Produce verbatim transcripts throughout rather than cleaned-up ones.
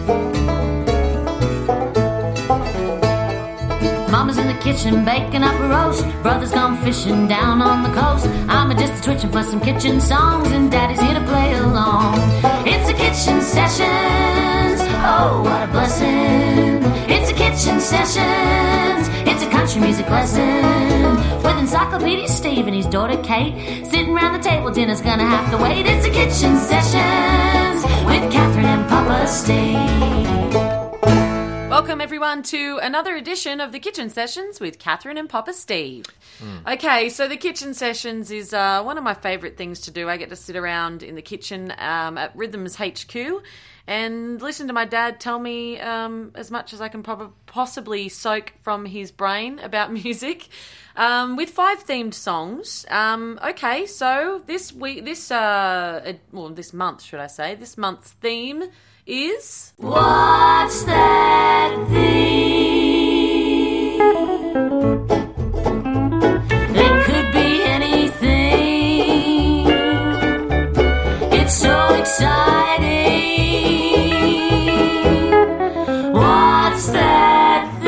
Mama's in the kitchen baking up a roast. Brother's gone fishing down on the coast. I'm just twitching for some kitchen songs, and Daddy's here to play along. It's a kitchen sessions. Oh, what a blessing. It's a kitchen sessions. It's a country music lesson. With Encyclopedia Steve and his daughter Kate sitting round the table, dinner's gonna have to wait. It's a kitchen sessions with Catherine and Papa Steve. Welcome, everyone, to another edition of the Kitchen Sessions with Catherine and Papa Steve. Mm. Okay, so the Kitchen Sessions is uh, one of my favourite things to do. I get to sit around in the kitchen um, at Rhythms H Q and listen to my dad tell me um, as much as I can prob- possibly soak from his brain about music, um, with five themed songs. Um, okay, so this week, this uh, well, this month, should I say, this month's theme is... What's that thing? It could be anything. It's so exciting. What's that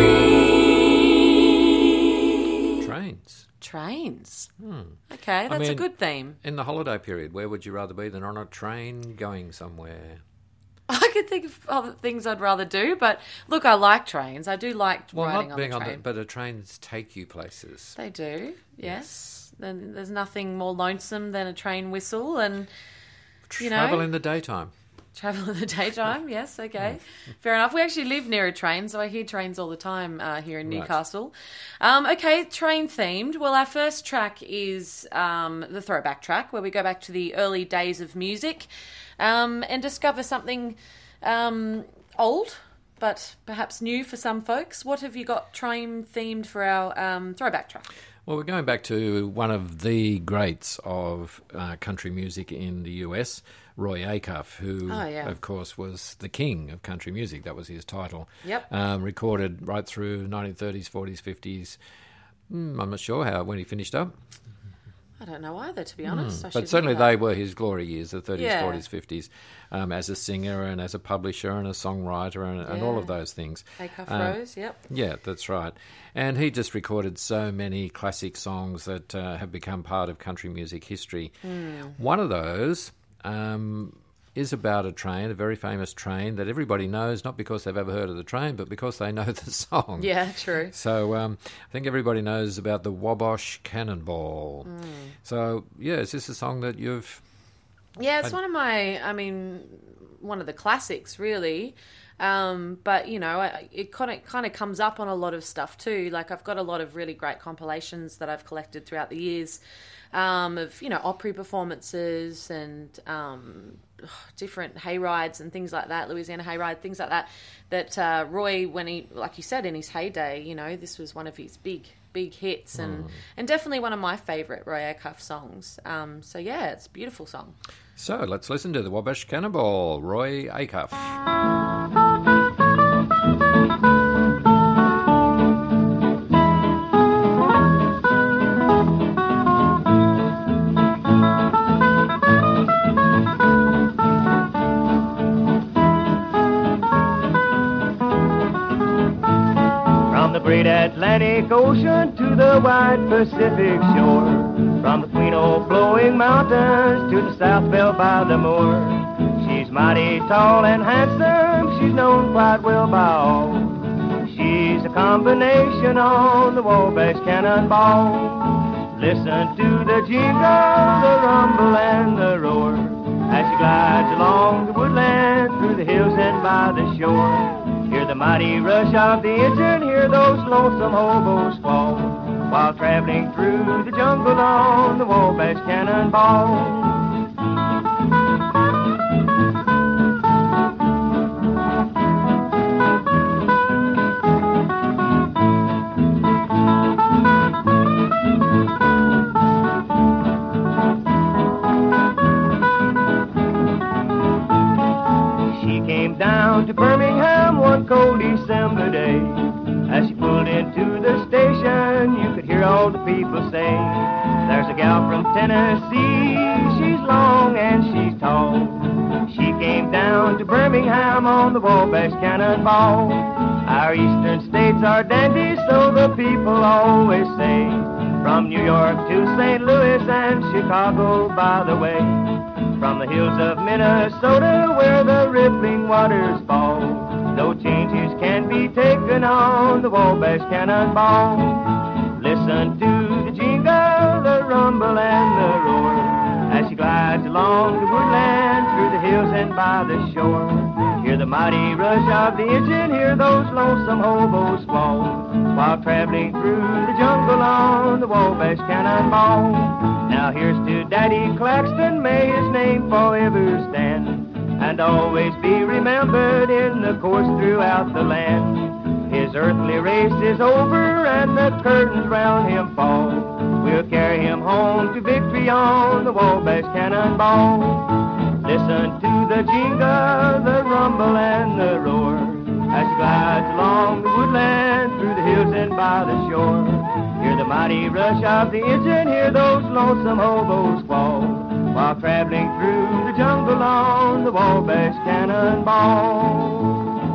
thing? Trains. Trains. Hmm. Okay, that's I mean, a good theme. In the holiday period, where would you rather be than on a train going somewhere? I could think of other things I'd rather do, but look, I like trains. I do like well, riding not on being the train. on the, but the trains take you places. They do, yes. yes. Then there's nothing more lonesome than a train whistle and, you know... Travel in the daytime. Travel in the daytime, yes, okay. Fair enough. We actually live near a train, so I hear trains all the time uh, here in Newcastle. Right. Um, okay, train-themed. Well, our first track is um, the throwback track, where we go back to the early days of music um, and discover something um, old, but perhaps new for some folks. What have you got train-themed for our um, throwback track? Well, we're going back to one of the greats of uh, country music in the U S, Roy Acuff, who, oh, yeah. of course, was the king of country music. That was his title. Yep. Um, recorded right through nineteen thirties, forties, fifties. Mm, I'm not sure how when he finished up. I don't know either, to be honest. Mm. I but certainly know they were his glory years, the thirties, yeah. forties, fifties, um, as a singer and as a publisher and a songwriter and, yeah. and all of those things. Acuff um, Rose, yep. Yeah, that's right. And he just recorded so many classic songs that uh, have become part of country music history. Mm. One of those... Um, is about a train, a very famous train that everybody knows, not because they've ever heard of the train, but because they know the song. Yeah, true. So um, I think everybody knows about the Wabash Cannonball. Mm. So, yeah, is this a song that you've... Yeah, it's had... one of my, I mean, one of the classics, really. Um, but, you know, it kind of kind of comes up on a lot of stuff too. Like, I've got a lot of really great compilations that I've collected throughout the years um, of, you know, Opry performances and um, different hayrides and things like that, Louisiana hayride, things like that, that uh, Roy, when he, like you said, in his heyday, you know, this was one of his big, big hits and, mm. and definitely one of my favourite Roy Acuff songs. Um, so, yeah, it's a beautiful song. So, let's listen to the Wabash Cannonball, Roy Acuff. Great Atlantic Ocean to the wide Pacific shore, from the Quino flowing mountains to the South Belle by the Moor. She's mighty tall and handsome, she's known quite well by all. She's a combination on the Wabash Cannonball. Listen to the jingle, the rumble and the roar, as she glides along the woodland, through the hills and by the shore. Hear the mighty rush of the engine, hear those lonesome hobos fall, while traveling through the jungle on the Wabash Cannonball. She came down to Birmingham one cold December day. As she pulled into the station, you could hear all the people say, there's a gal from Tennessee, she's long and she's tall. She came down down to Birmingham on the Wabash Cannonball. Our eastern states are dandies, so the people always say. From New York to Saint Louis and Chicago, by the way. From the hills of Minnesota where the rippling waters fall. No changes can be taken on the Wabash Cannonball. Listen to the jingle, the rumble and the roar, as she glides along the woodland through the hills and by the shore. Hear the mighty rush of the engine, hear those lonesome hobos squall, while traveling through the jungle on the Wabash Cannonball. Now here's to Daddy Claxton, may his name forever stand, and always be remembered in the course throughout the land. His earthly race is over and the curtains round him fall. We'll carry him home to victory on the Wabash Cannonball. Listen to the jingle, the rumble and the roar, as he glides along the woodland through the hills and by the shore. Hear the mighty rush of the engine, hear those lonesome hobos squall, while traveling through the jungle on the Wabash Cannonball.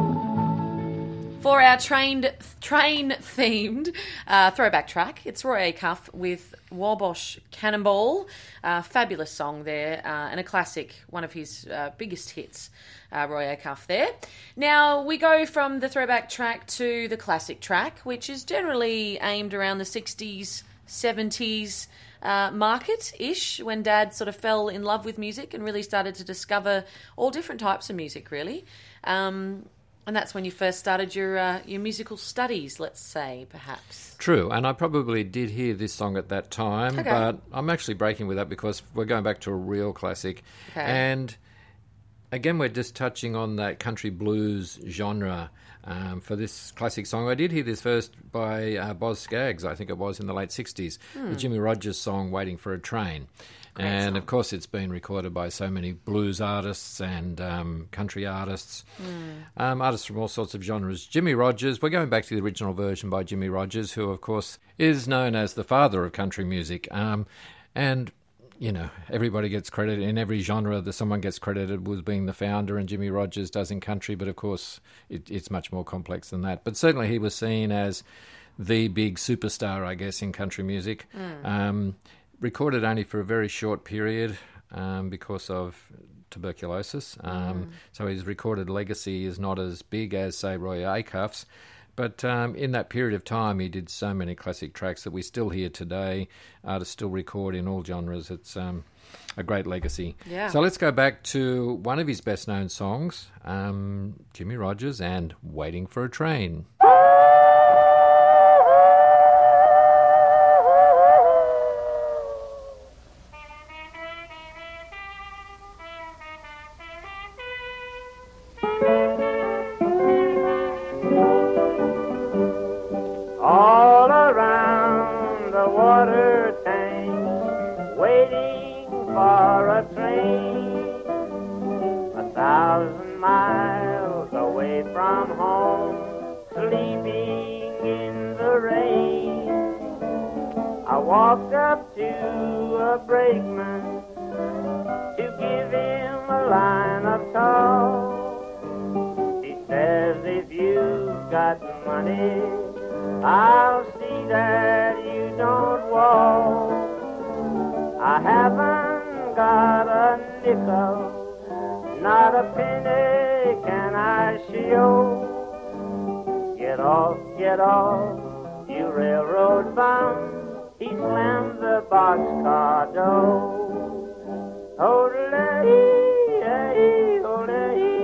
For our trained, train-themed uh, throwback track, it's Roy Acuff with Wabash Cannonball. Uh, fabulous song there, uh, and a classic, one of his uh, biggest hits, uh, Roy Acuff there. Now, we go from the throwback track to the classic track, which is generally aimed around the sixties, seventies uh, market-ish, when Dad sort of fell in love with music and really started to discover all different types of music, really. Um... And that's when you first started your uh, your musical studies, let's say, perhaps. True, and I probably did hear this song at that time, okay. but I'm actually breaking with that because we're going back to a real classic. Okay. And again, we're just touching on that country blues genre um, for this classic song. I did hear this first by uh, Boz Scaggs, I think it was, in the late sixties, hmm. the Jimmy Rogers song, Waiting for a Train. Great and, song. Of course, it's been recorded by so many blues artists and um, country artists, Mm. um, artists from all sorts of genres. Jimmy Rogers, we're going back to the original version by Jimmy Rogers, who, of course, is known as the father of country music. Um, and, you know, everybody gets credit in every genre that someone gets credited with being the founder, and Jimmy Rogers does in country, but, of course, it, it's much more complex than that. But certainly he was seen as the big superstar, I guess, in country music. Mm. Um Recorded only for a very short period um, because of tuberculosis. Um, Mm. So his recorded legacy is not as big as, say, Roy Acuff's. But um, in that period of time, he did so many classic tracks that we still hear today. Artists still record in all genres. It's um, a great legacy. Yeah. So let's go back to one of his best-known songs, um, Jimmy Rogers and Waiting for a Train. All around the water tank, waiting for a train, a thousand miles away from home, sleeping in the rain. I walked up to a brakeman to give him a line of talk. He says, if you've got money, I'll see that you don't walk. I haven't got a nickel, not a penny can I show. Get off, get off, you railroad bum. He slammed the boxcar door. Hold-a-dee, hey, hold-a-dee.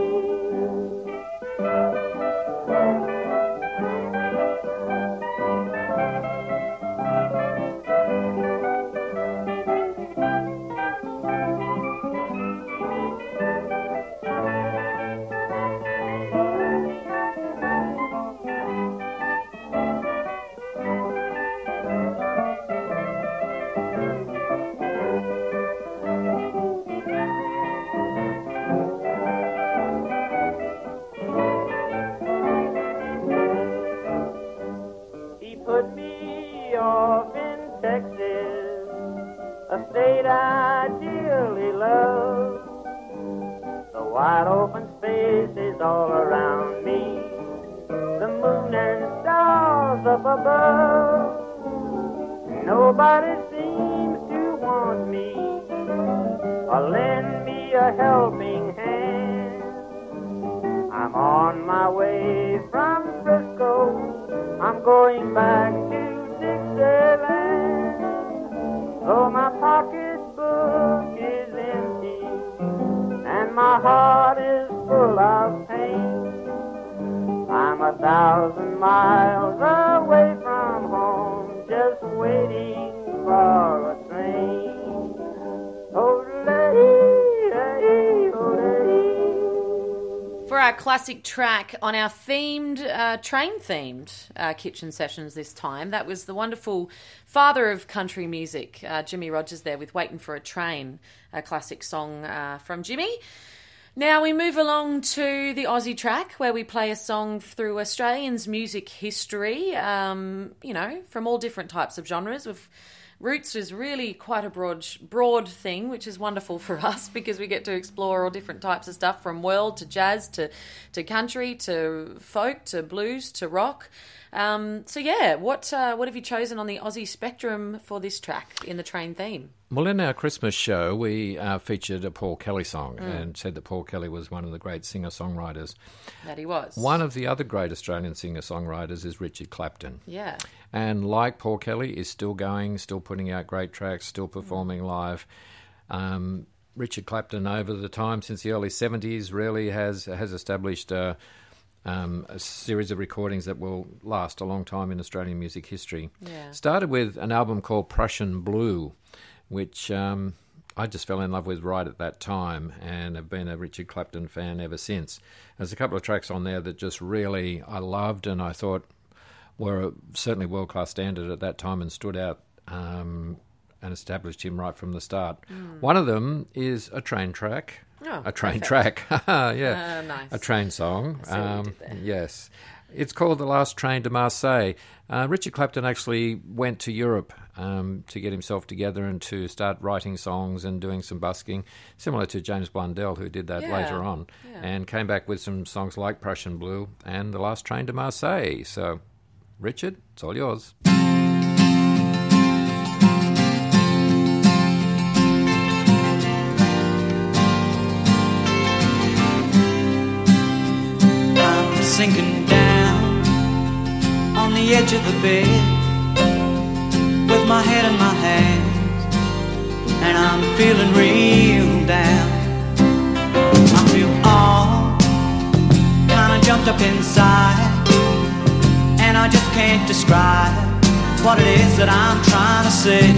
all around me, the moon and stars up above. Nobody seems to want me or lend me a helping hand. I'm on my way from Frisco, I'm going back to Dixieland. Oh, my pocketbook is empty and my heart is full of pain. I'm a thousand miles away from home, just waiting for a train. For our classic track on our themed, uh, train-themed uh, kitchen sessions this time, that was the wonderful father of country music, uh, Jimmy Rogers there with Waiting for a Train, a classic song uh, from Jimmy. Now we move along to the Aussie track where we play a song through Australians' music history, um, you know, from all different types of genres. We've Roots is really quite a broad broad thing, which is wonderful for us because we get to explore all different types of stuff from world to jazz to, to country to folk to blues to rock. Um, so, yeah, what uh, what have you chosen on the Aussie spectrum for this track in the train theme? Well, in our Christmas show, we uh, featured a Paul Kelly song mm. and said that Paul Kelly was one of the great singer-songwriters. That he was. One of the other great Australian singer-songwriters is Richard Clapton. Yeah. And like Paul Kelly, is still going, still putting out great tracks, still performing mm. live. Um, Richard Clapton, over the time, since the early seventies, really has has established uh, um, a series of recordings that will last a long time in Australian music history. Yeah. Started with an album called Prussian Blue, which um, I just fell in love with right at that time and have been a Richard Clapton fan ever since. There's a couple of tracks on there that just really I loved and I thought were certainly world-class standard at that time and stood out um, and established him right from the start. Mm. One of them is a train track. Oh, a train perfect. track. yeah. Uh, nice. A train song. I see what you Um, did there. yes. It's called The Last Train to Marseille. Uh, Richard Clapton actually went to Europe um, to get himself together and to start writing songs and doing some busking, similar to James Blundell, who did that Yeah, later on, yeah. and came back with some songs like Prussian Blue and The Last Train to Marseille. So, Richard, it's all yours. Sinking down on the edge of the bed with my head in my hands, and I'm feeling real down. I feel all kind of jumped up inside, and I just can't describe what it is that I'm trying to say.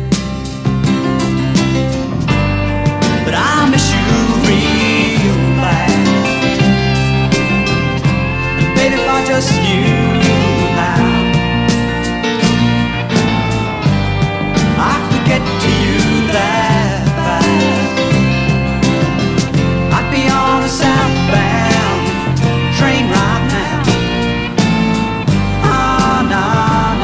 But I miss you real bad. Baby, if I just knew how I could get to you that fast, I'd be on a southbound train right now. Ah, no,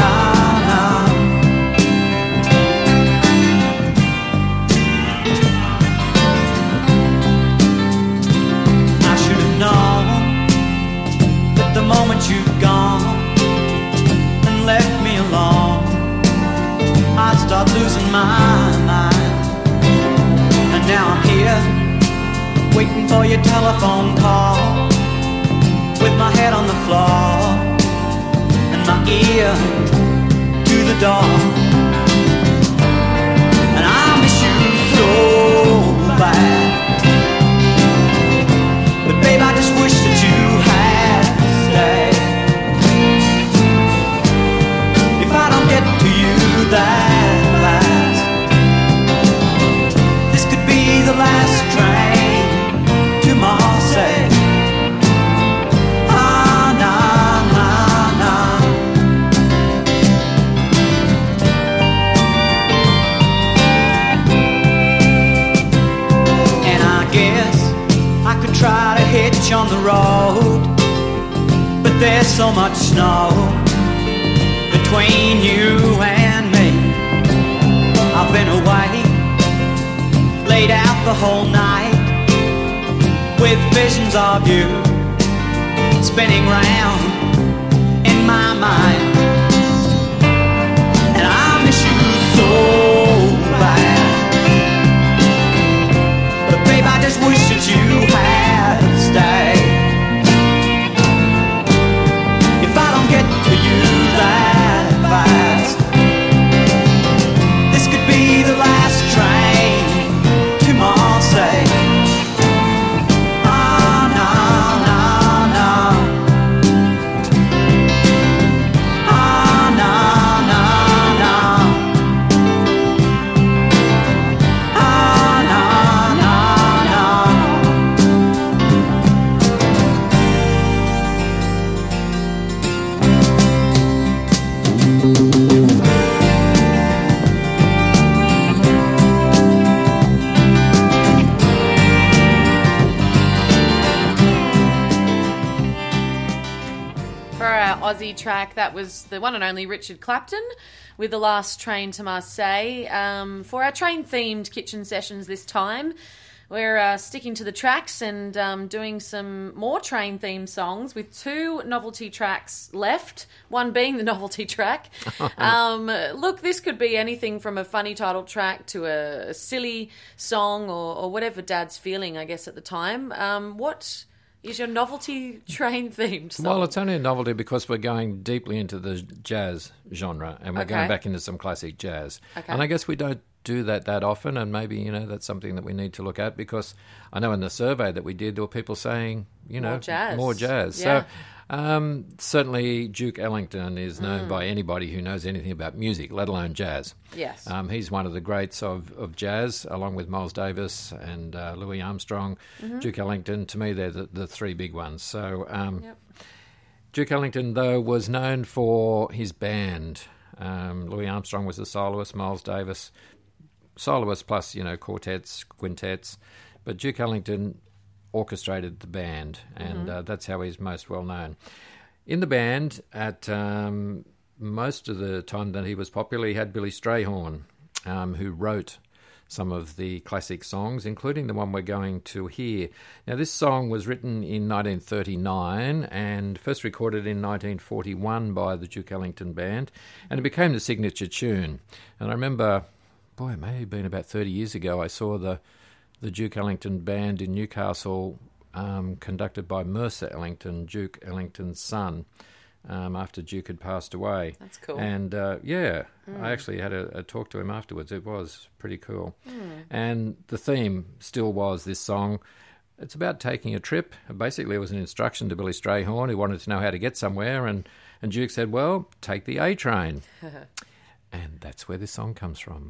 no, no. I should have known the moment you've gone and left me alone, I'd start losing my mind. And now I'm here, waiting for your telephone call, with my head on the floor and my ear to the door. And I miss you so bad, but babe, I just wish that you had stayed. If I don't get to you that fast, this could be the last train to Marseille. Ah, nah, nah, nah. And I guess I could try to hitch on the road, but there's so much snow between you and me. I've been away, laid out the whole night with visions of you spinning round in my mind. And I miss you so bad. But babe, I just wish that you had stayed. If I don't get to you that fast, this could be the last train to Marseille. Aussie track, that was the one and only Richard Clapton with The Last Train to Marseille. Um, for our train-themed kitchen sessions this time, we're uh, sticking to the tracks and um, doing some more train-themed songs with two novelty tracks left, one being the novelty track. um, look, this could be anything from a funny title track to a, a silly song or, or whatever Dad's feeling, I guess, at the time. Um, what... is your novelty train-themed song? Well, it's only a novelty because we're going deeply into the jazz genre and we're Okay. going back into some classic jazz. Okay. And I guess we don't do that that often, and maybe, you know, that's something that we need to look at, because I know in the survey that we did, there were people saying, you know, More jazz. More jazz. Yeah. So um, certainly Duke Ellington is known Mm. by anybody who knows anything about music, let alone jazz. Yes. Um, he's one of the greats of, of jazz, along with Miles Davis and uh, Louis Armstrong. Mhm. Duke Ellington, to me, they're the, the three big ones. So um, Yep. Duke Ellington, though, was known for his band. Um, Louis Armstrong was a soloist, Miles Davis, soloist plus, you know, quartets, quintets. But Duke Ellington orchestrated the band, and Mhm. uh, that's how he's most well known. In the band, at um, most of the time that he was popular, he had Billy Strayhorn, um, who wrote some of the classic songs, including the one we're going to hear. Now, this song was written in nineteen thirty-nine and first recorded in nineteen forty-one by the Duke Ellington Band, and it became the signature tune. And I remember, boy, it may have been about thirty years ago, I saw the, the Duke Ellington Band in Newcastle, um, conducted by Mercer Ellington, Duke Ellington's son, um, after Duke had passed away. That's cool. And, uh, yeah, Mm. I actually had a, a talk to him afterwards. It was pretty cool. Mm. And the theme still was this song. It's about taking a trip. Basically, it was an instruction to Billy Strayhorn, who wanted to know how to get somewhere, and, and Duke said, well, take the A train. And that's where this song comes from.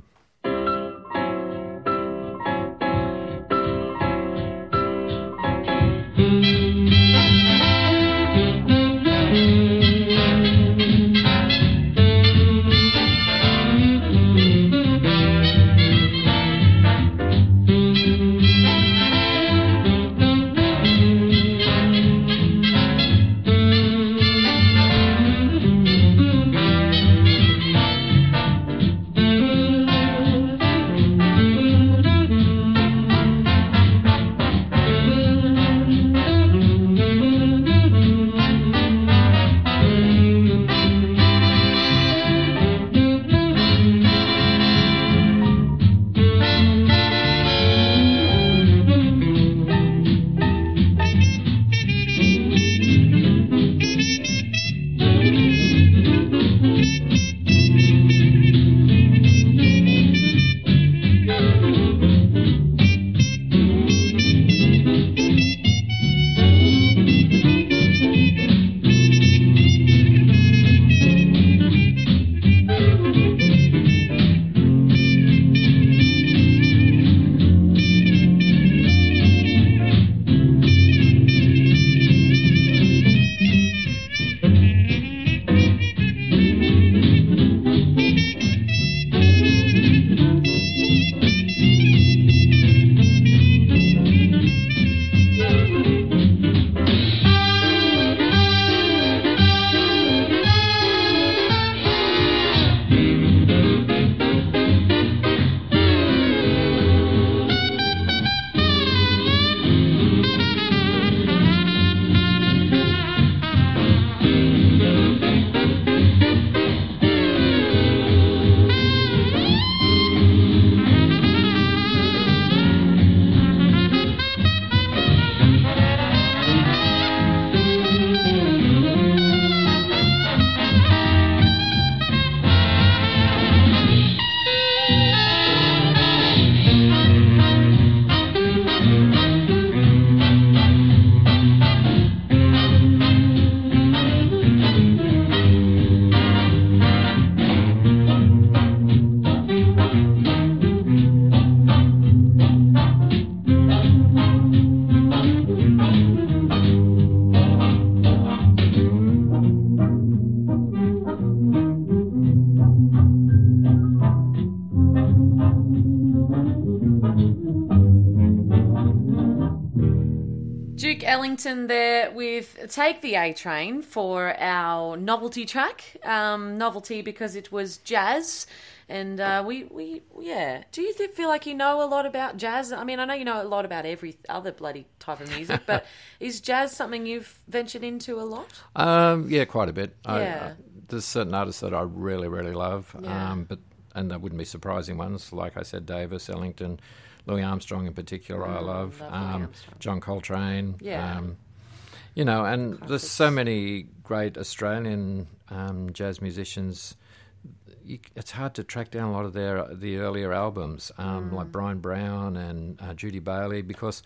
Ellington there with Take the A Train for our novelty track. Um, novelty because it was jazz. And uh, we, we, yeah. Do you th- feel like you know a lot about jazz? I mean, I know you know a lot about every other bloody type of music, but is jazz something you've ventured into a lot? Um, yeah, quite a bit. Yeah. I, I, there's certain artists that I really, really love, Yeah. um, but and they wouldn't be surprising ones. Like I said, Davis, Ellington, Louis Armstrong in particular, I love. love Louis Um, Armstrong. John Coltrane. Yeah. Um, you know, and there's so many great Australian um, jazz musicians. You, it's hard to track down a lot of their the earlier albums, um, Mm. like Brian Brown and uh, Judy Bailey, because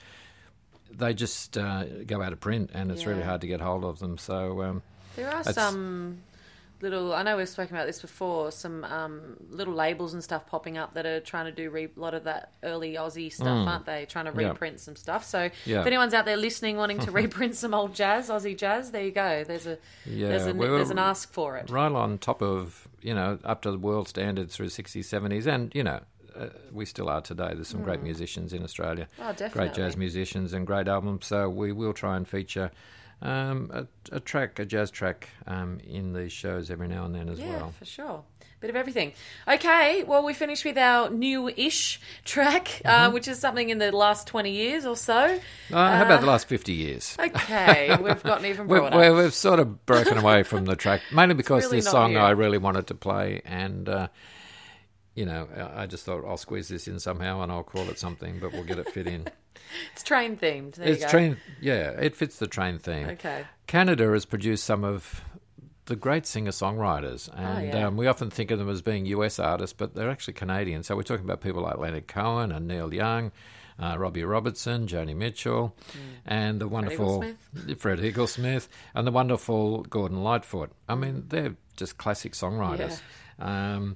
they just uh, go out of print, and it's really Yeah. hard to get hold of them. So um, There are That's- some little, I know we've spoken about this before, some um, little labels and stuff popping up that are trying to do re- a lot of that early Aussie stuff, aren't they? Trying to Yeah. reprint some stuff. So Yeah. if anyone's out there listening wanting to reprint some old jazz, Aussie jazz, there you go. There's a Yeah, there's, a, we were there's an ask for it. right on top of, you know, up to the world standards through sixties, seventies, and, you know, uh, we still are today. There's some great musicians in Australia. Oh, definitely. Great jazz musicians and great albums. So we will try and feature um, a, a track, a jazz track, um, in these shows every now and then as Yeah, well. for sure. Bit of everything. Okay, well, we finished with our new-ish track, uh, which is something in the last twenty years or so. Uh, how about the last fifty years? Okay, we've gotten even We've, broader. we've, we've sort of broken away from the track, mainly because really this not song new. I really wanted to play, and, uh, you know, I I just thought I'll squeeze this in somehow and I'll call it something, but we'll get it fit in. It's train-themed. There It's you go. train, yeah, it fits the train theme. Okay. Canada has produced some of the great singer-songwriters, and yeah. um, we often think of them as being U S artists, but they're actually Canadian. So we're talking about people like Leonard Cohen and Neil Young, uh, Robbie Robertson, Joni Mitchell, and the wonderful Fred Higglesmith, and the wonderful Gordon Lightfoot. I mean, they're just classic songwriters. Um,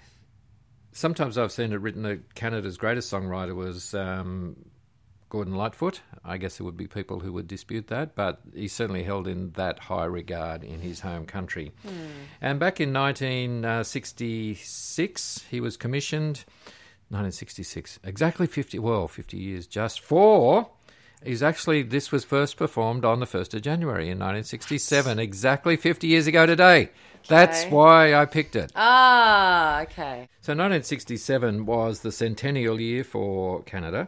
sometimes I've seen it written that Canada's greatest songwriter was um, Gordon Lightfoot. I guess there would be people who would dispute that, but he's certainly held in that high regard in his home country. Hmm. And back in nineteen sixty-six, he was commissioned, nineteen sixty-six, exactly fifty, well, fifty years just for... He's actually, this was first performed on the first of January in nineteen sixty-seven, exactly fifty years ago today. That's Okay. why I picked it. Ah, okay. So nineteen sixty-seven was the centennial year for Canada,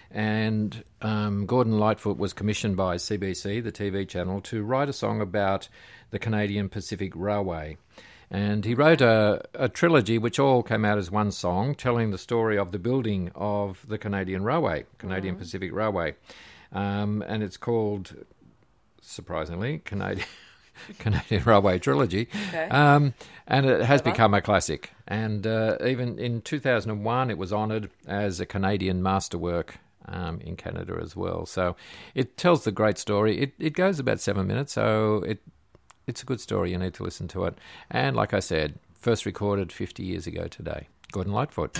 and um, Gordon Lightfoot was commissioned by C B C, the T V channel, to write a song about the Canadian Pacific Railway. And he wrote a, a trilogy which all came out as one song, telling the story of the building of the Canadian Railway, Canadian Pacific Railway. Um, and it's called, surprisingly, Canadian... Canadian Railway Trilogy, Okay. um, and it has Clever. become a classic. And uh, even in two thousand one, it was honoured as a Canadian masterwork um, in Canada as well. So it tells the great story. It it goes about seven minutes, so it it's a good story. You need to listen to it. And like I said, first recorded fifty years ago today. Gordon Lightfoot.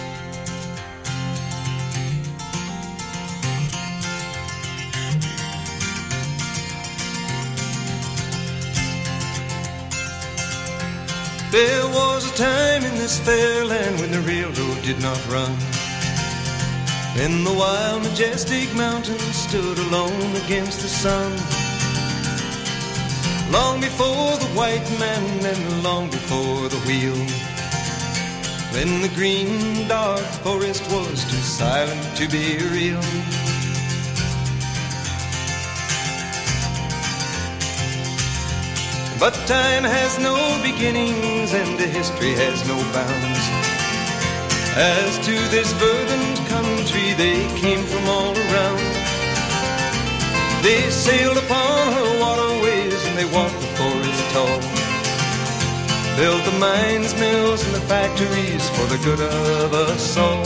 There was a time in this fair land when the railroad did not run. Then the wild, majestic mountains stood alone against the sun. Long before the white man and long before the wheel. When the green, dark forest was too silent to be real. But time has no beginnings and the history has no bounds. As to this verdant country, they came from all around. They sailed upon her waterways and they walked the forest tall. Built the mines, mills, and the factories for the good of us all.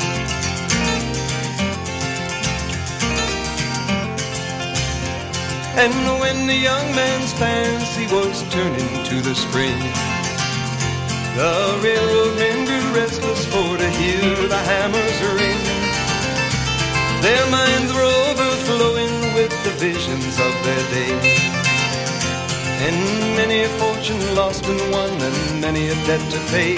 And when the young man's fancy was turning to the spring, the railroad men grew restless for to hear the hammers ring. Their minds were overflowing with the visions of their day, and many a fortune lost and won, and many a debt to pay.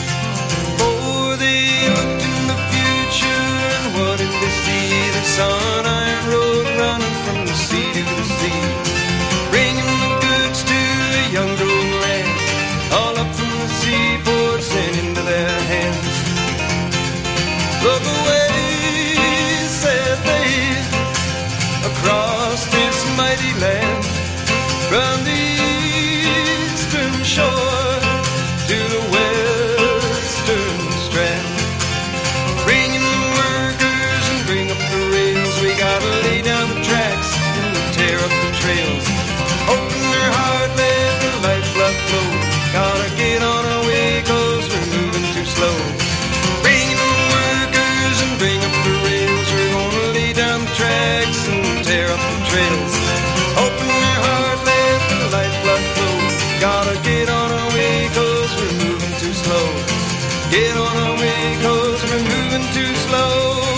For they looked in the future, and what did they see? The sun mighty land. From the eastern shore to the western strand. Bring in the workers and bring up the rails. We gotta lay down the tracks and tear up the trails. Open their heart, let the life blood flow. Gotta get on our way, cause we're moving too slow. Bring in the workers and bring up the rails. We're gonna lay down the tracks and tear up the trails. Open their heart, let the life blood flow. Gotta get on our way, cause we're moving too slow. Get on our way, cause we're moving too slow.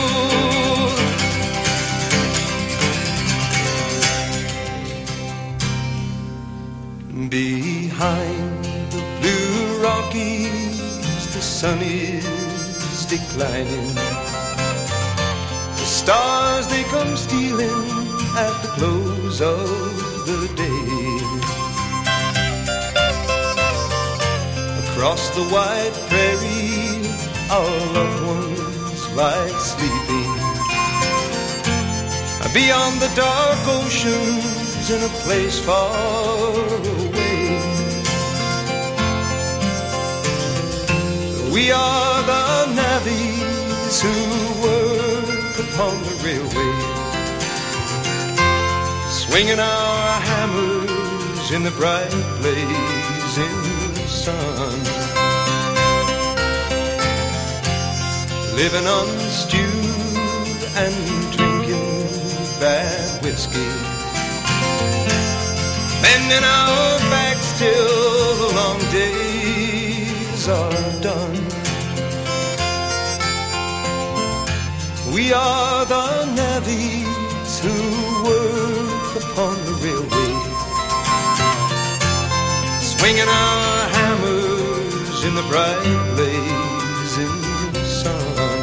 Behind the blue Rockies, the sun is declining. The stars, they come stealing at the close of the day. Across the wide prairie, our loved ones lie sleeping. Beyond the dark oceans, in a place far away, we are the navvies who work upon the railway, swinging our hammers in the bright blazing sun, living on stew and drinking bad whiskey, bending our backs till the long days are done. We are the navvies who work upon the railway, swinging our hammers in the bright blazing sun,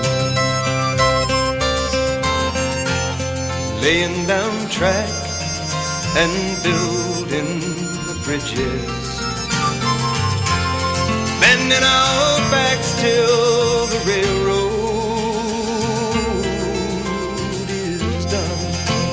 laying down track and building the bridges, bending our backs till the railroad is done.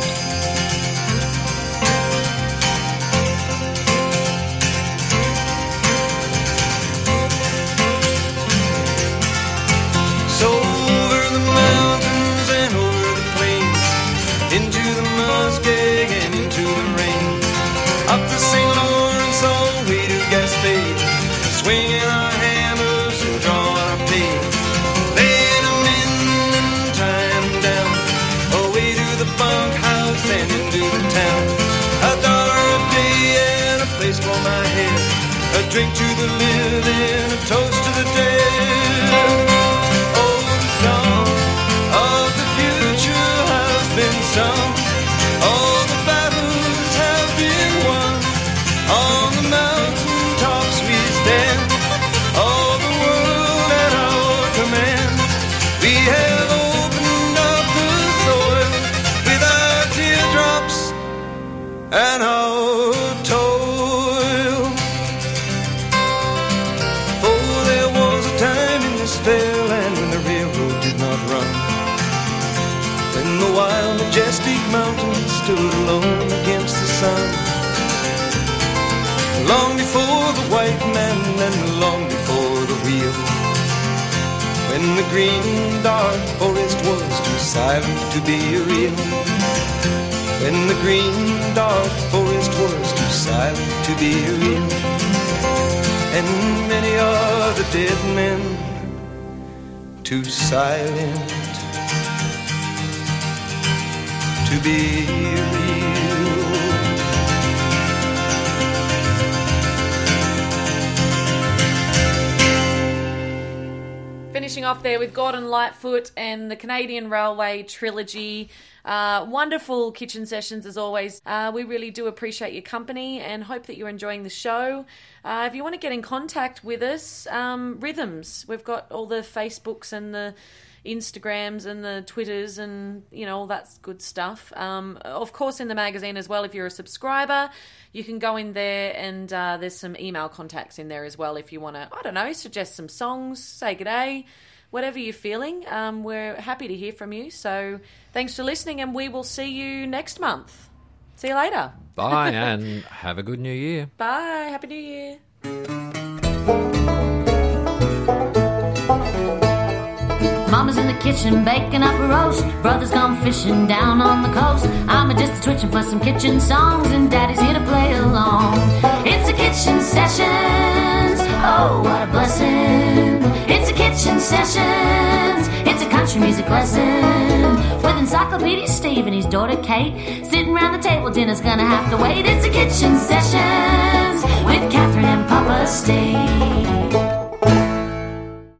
So over the mountains and over the plains, into the muskeg and into the rain, up the Saint Lawrence all the way to Gaspé, swinging our hammers and drawing our pay, laying them in and tying them down, away to the bunkhouse and into the town. A dollar a day and a place for my head, a drink to the living, a toast to the dead. Oh, the song of the future has been sung. All the battles have been won. On the mountain tops we stand. All the world at our command. We have opened up the soil with our teardrops and our toil. For there was a time in this fair land when the railroad did not run, when the wild majestic mountains stood alone against the sun, long before the white man and long before the wheel, when the green dark forest was too silent to be real, when the green dark forest was too silent to be real, and many are the dead men too silent to be real. Finishing off there with Gordon Lightfoot and the Canadian Railway Trilogy. Uh, wonderful kitchen sessions as always. Uh, we really do appreciate your company and hope that you're enjoying the show. Uh, if you want to get in contact with us, um, Rhythms. We've got all the Facebooks and the Instagrams and the Twitters and, you know, all that good stuff. Um, of course, in the magazine as well, if you're a subscriber, you can go in there and uh, there's some email contacts in there as well if you want to, I don't know, suggest some songs, say good day, whatever you're feeling. Um, we're happy to hear from you. So thanks for listening and we will see you next month. See you later. Bye, and have a good new year. Bye. Happy New Year. Mama's in the kitchen baking up a roast. Brother's gone fishing down on the coast. I'm just twitching for some kitchen songs, and Daddy's here to play along. It's a kitchen sessions. Oh, what a blessing. It's a kitchen sessions. It's a country music lesson. With Encyclopedia Steve and his daughter Kate sitting round the table, dinner's gonna have to wait. It's a kitchen sessions with Catherine and Papa Steve.